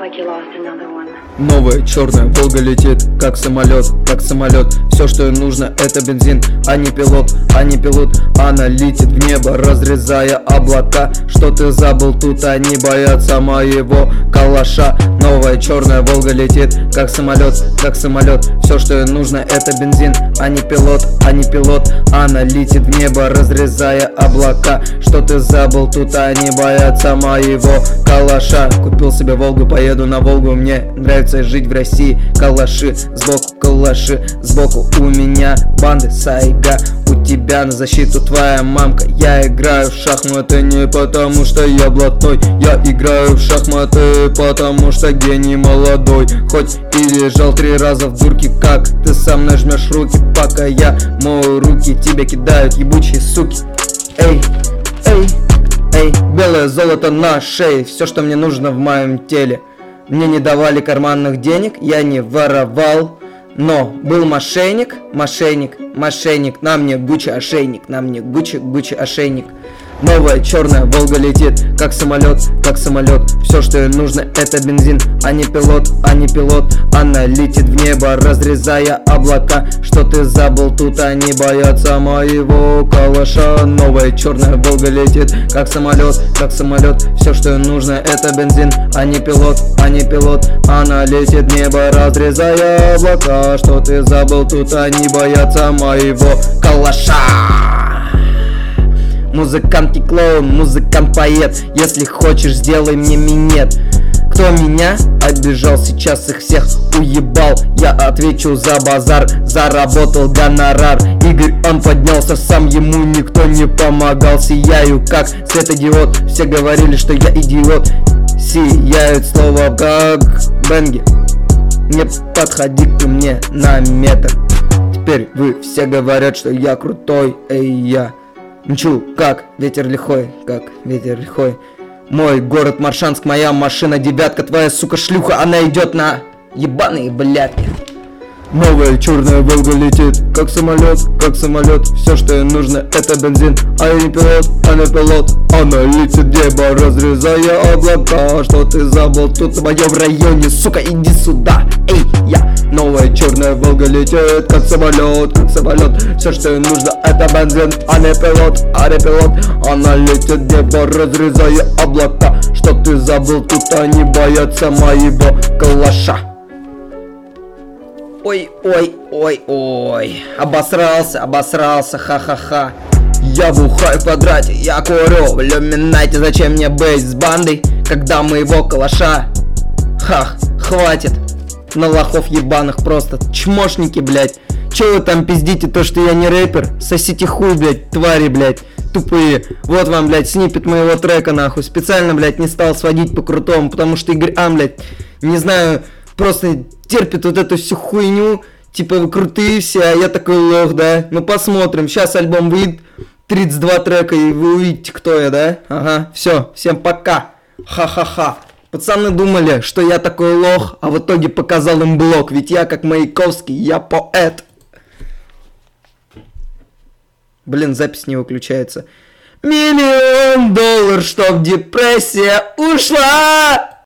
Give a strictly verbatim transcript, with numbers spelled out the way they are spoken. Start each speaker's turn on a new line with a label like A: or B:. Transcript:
A: like you lost another one.
B: Новая черная Волга летит, как самолет, как самолет. Все, что ей нужно, это бензин, а не пилот, а не пилот. Она летит в небо, разрезая облака. Что ты забыл, тут они боятся моего калаша. Новая черная Волга летит, как самолет, как самолет. Все, что ей нужно, это бензин, а не пилот, а не пилот. Она летит в небо, разрезая облака. Что ты забыл, тут они боятся моего калаша. Купил себе Волгу, поеду на Волгу. Мне нравится жить в России. Калаши, сбоку калаши, сбоку у меня банды сайга. У тебя на защиту твоя мамка. Я играю в шахматы не потому что я блатной. Я играю в шахматы потому что гений молодой. Хоть и лежал три раза в дурке, как ты сам нажмешь руки. Пока я мою руки, тебя кидают ебучие суки. Эй, эй, эй, белое золото на шее. Все, что мне нужно в моем теле. Мне не давали карманных денег, я не воровал. Но был мошенник, мошенник, мошенник. На мне Гуччи ошейник, на мне Гуччи, Гуччи ошейник. Новая черная Волга летит, как самолет, как самолет. Все, что ей нужно, это бензин, а не пилот, а не пилот. Она летит в небо, разрезая облака. Что ты забыл, тут они боятся моего калаша. Новая черная Волга летит, как самолет, как самолет. Все, что ей нужно, это бензин, а не пилот, а не пилот. Она летит в небо, разрезая облака. Что ты забыл, тут они боятся моего калаша. Музыкант и клоун, музыкант-поэт. Если хочешь, сделай мне минет. Кто меня обижал, сейчас их всех уебал. Я отвечу за базар, заработал гонорар. Игорь, он поднялся сам, ему никто не помогал. Сияю как светодиод, все говорили, что я идиот. Сияют слова как бенги. Не подходи ко мне на метр. Теперь вы все говорят, что я крутой, эй я мчу, как ветер лихой, как ветер лихой. Мой город Моршанск, моя машина девятка. Твоя сука шлюха, она идет на ебаные блядки. Новая черная Волга летит, как самолет, как самолет. Все, что ей нужно, это бензин, а не пилот, а не пилот. Она летит в небо, разрезая облака. Что ты забыл, тут в моем районе, сука, иди сюда, эй, я. Новая черная Волга летит, как самолет, как самолет. Все, что ей нужно, это бензин, а не пилот, а не пилот. Она летит в небо, разрезая облака. Что ты забыл, тут они боятся моего калаша. Ой, ой, ой, ой, обосрался, обосрался, ха-ха-ха. Я бухаю в квадрате, я курю в люминате. Зачем мне быть с бандой, когда моего калаша? Хах, хватит, на лохов ебаных просто, чмошники, блядь. Че вы там пиздите, то что я не рэпер? Сосите хуй, блядь, твари, блядь, тупые. Вот вам, блядь, сниппет моего трека, нахуй. Специально, блядь, не стал сводить по крутому, потому что Игорь Ам, блядь, не знаю, просто терпит вот эту всю хуйню. Типа вы крутые все, а я такой лох, да? Ну посмотрим, сейчас альбом выйдет, тридцать два трека, и вы увидите, кто я, да? Ага, все, всем пока. Ха-ха-ха. Пацаны думали, что я такой лох, а в итоге показал им блок. Ведь я как Маяковский, я поэт. Блин, запись не выключается. Миллион долларов, чтоб депрессия ушла.